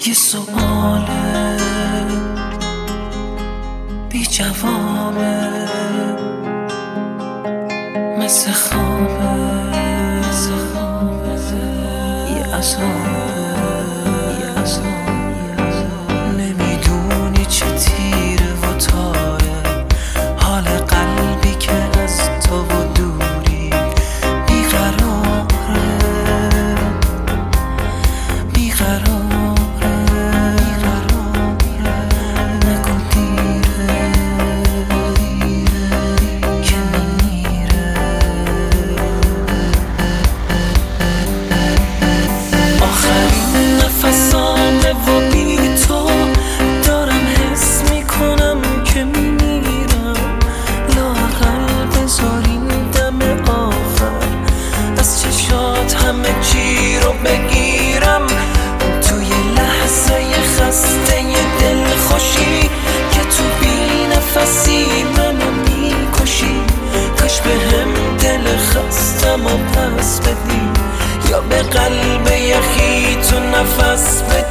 یه سؤال بی جوابه، مثل خوابه، یه عذابه. نمیدونی چه تیره و تاره حال قلبی که از تو و دوری بیقراره، نگو دیره که میمیره. آخرین نفسامه و بی تو دارم حس میکنم که میمیرم. لااقل بذار این دم آخر از چشات همه چی رو بگیرم. توی لحظه خسته دل خوشی که تو بی نفسی منو میکشی، کاش به هم دل خستم و پس بدی یا به قلب یخی تو نفس بدی.